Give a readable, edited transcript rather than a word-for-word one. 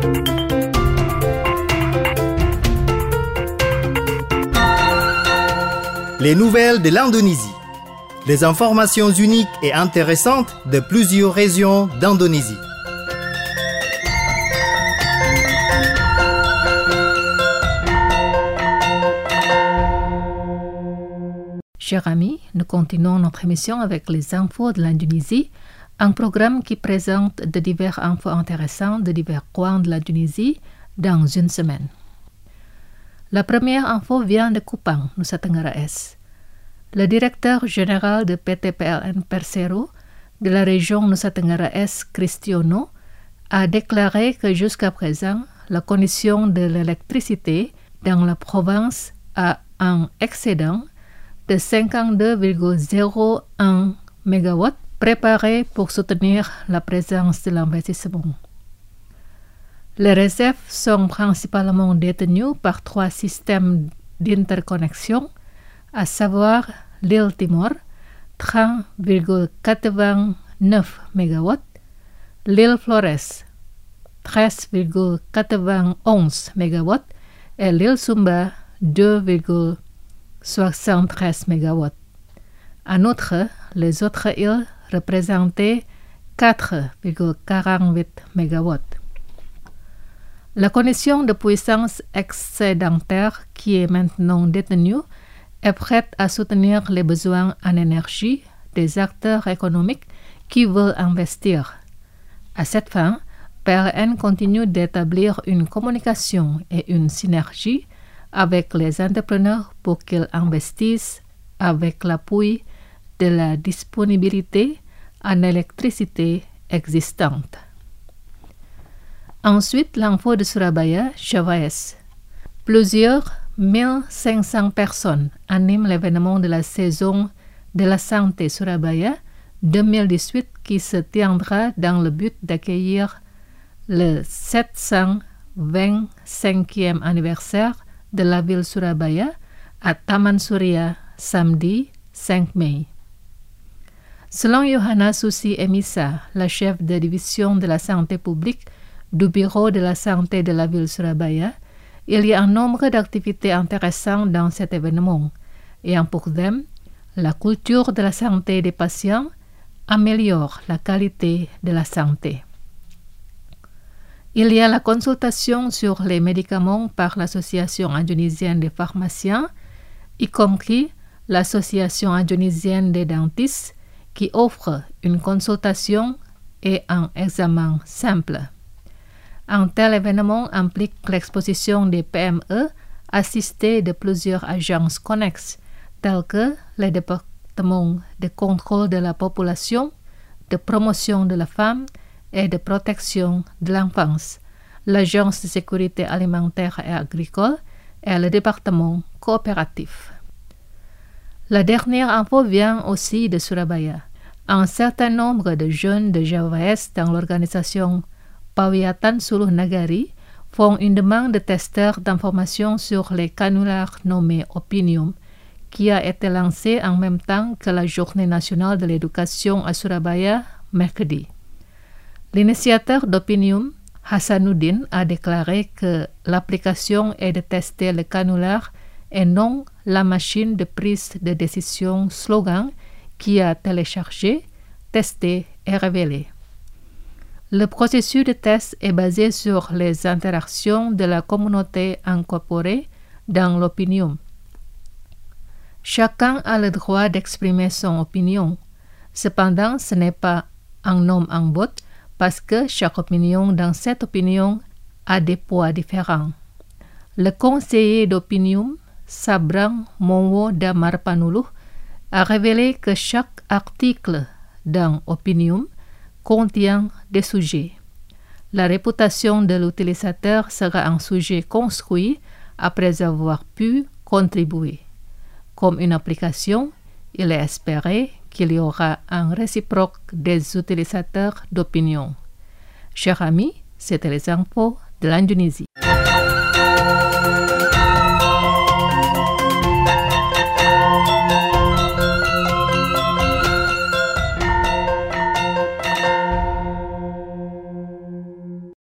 Les nouvelles de l'Indonésie. Les informations uniques et intéressantes de plusieurs régions d'Indonésie. Chers amis, nous continuons notre émission avec les infos de l'Indonésie, un programme qui présente de divers infos intéressants de divers coins de l'Indonésie dans une semaine. La première info vient de Kupang, Nusa Tenggara Est. Le directeur général de PT PLN Persero de la région Nusa Tenggara Est, Kristiono, a déclaré que jusqu'à présent, la condition de l'électricité dans la province a un excédent de 52,01 MW préparé pour soutenir la présence de l'investissement. Les réserves sont principalement détenues par 3 systèmes d'interconnexion, à savoir l'île Timor, 30,89 MW, l'île Flores, 13,91 MW et l'île Sumba, 2,73 MW. En outre, les autres îles représentaient 4,48 MW. La condition de puissance excédentaire qui est maintenant détenue est prête à soutenir les besoins en énergie des acteurs économiques qui veulent investir. À cette fin, PLN continue d'établir une communication et une synergie avec les entrepreneurs pour qu'ils investissent avec l'appui de la disponibilité en électricité existante. Ensuite, l'info de Surabaya, Java Est. Plusieurs 1500 personnes animent l'événement de la saison de la santé Surabaya 2018 qui se tiendra dans le but d'accueillir le 725e anniversaire de la ville Surabaya à Taman Surya samedi 5 mai. Selon Yohana Susi Emisa, la chef de division de la santé publique du bureau de la santé de la ville Surabaya, il y a un nombre d'activités intéressantes dans cet événement, ayant pour thème la culture de la santé des patients améliore la qualité de la santé. Il y a la consultation sur les médicaments par l'Association indonésienne des pharmaciens, y compris l'Association indonésienne des dentistes, qui offre une consultation et un examen simple. Un tel événement implique l'exposition des PME assistées de plusieurs agences connexes, telles que les départements de contrôle de la population, de promotion de la femme et de protection de l'enfance, l'Agence de sécurité alimentaire et agricole et le département coopératif. La dernière info vient aussi de Surabaya. Un certain nombre de jeunes de Java Est dans l'organisation Pawiatan Suluh Nagari font une demande de testeurs d'informations sur les canulars nommés Opinium, qui a été lancé en même temps que la Journée nationale de l'éducation à Surabaya, mercredi. L'initiateur d'Opinium, Hasanuddin, a déclaré que l'application est de tester le canular et non la machine de prise de décision slogan qui a téléchargé, testé et révélé. Le processus de test est basé sur les interactions de la communauté incorporée dans l'opinion. Chacun a le droit d'exprimer son opinion. Cependant, ce n'est pas un homme en botte parce que chaque opinion dans cette opinion a des poids différents. Le conseiller d'opinion, Sabrang Mowo Damarpanuluh, a révélé que chaque article dans Opinium contient des sujets. La réputation de l'utilisateur sera un sujet construit après avoir pu contribuer. Comme une application, il est espéré qu'il y aura un réciproque des utilisateurs d'opinion. Chers amis, c'était les infos de l'Indonésie.